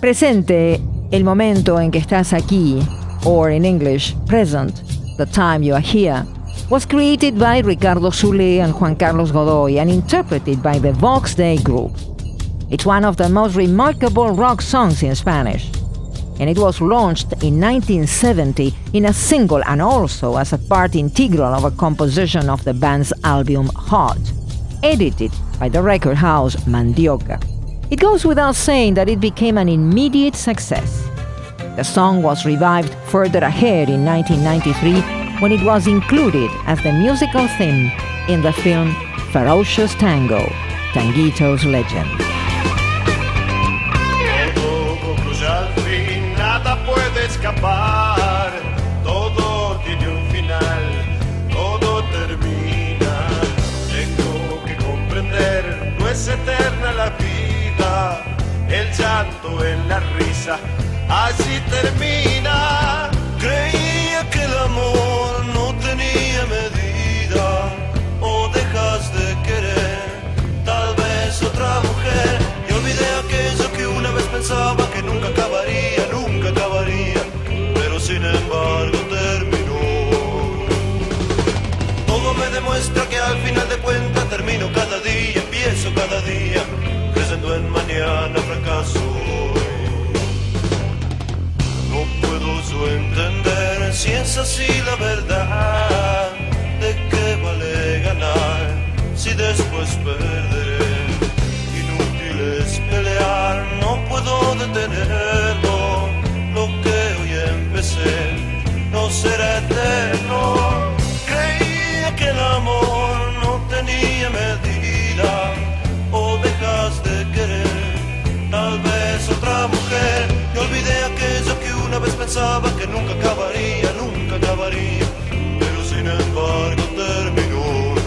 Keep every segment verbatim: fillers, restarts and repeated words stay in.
Presente, el momento en que estás aquí, or in English, present, the time you are here, was created by Ricardo Soule and Juan Carlos Godoy and interpreted by the Vox Day Group. It's one of the most remarkable rock songs in Spanish, and it was launched in nineteen seventy in a single and also as a part integral of a composition of the band's album Hot, edited by the record house Mandioca. It goes without saying that it became an immediate success. The song was revived further ahead in nineteen ninety-three when it was included as the musical theme in the film Ferocious Tango, Tanguito's Legend. Todo concluye al fin, nada puede escapar, todo tiene un final, todo termina. Tengo que comprender, no es eterna la vida, el llanto en la risa, así termina. Creía que el amor no tenía medida, o dejas de querer, tal vez otra mujer, y olvidé aquello que una vez pensaba que nunca acabaría, nunca acabaría, pero sin embargo terminó. Todo me demuestra que al final de cuentas termino cada día, empiezo cada día, creyendo en mañana fracaso hoy. No puedo yo entender si es así la verdad, de qué vale ganar si después perderé. Inútil es pelear, no puedo detenerlo, lo que hoy empecé no será eterno. Creía que el amor no tenía medida, o dejas de querer, tal vez otra mujer, y olvidé aquello que una vez pensaba que nunca acabaría, nunca acabaría, pero sin embargo terminó.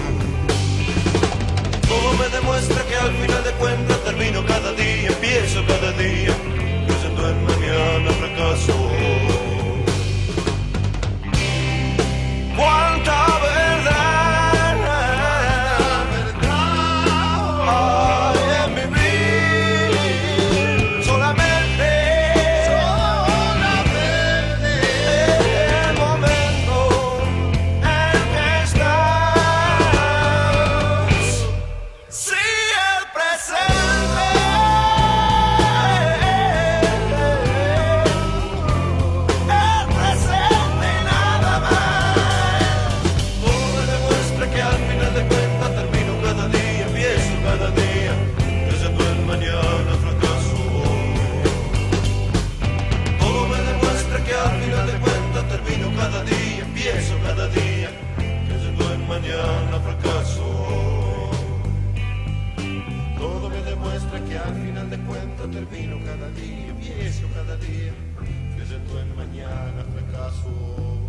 Todo me demuestra que al final de cuentas termino cada día, empiezo cada día, creyendo en mañana fracaso. ¡Cuánta verdad! Mañana fracaso. Todo me demuestra que al final de cuentas termino cada día, empiezo cada día, creyendo en mañana fracaso.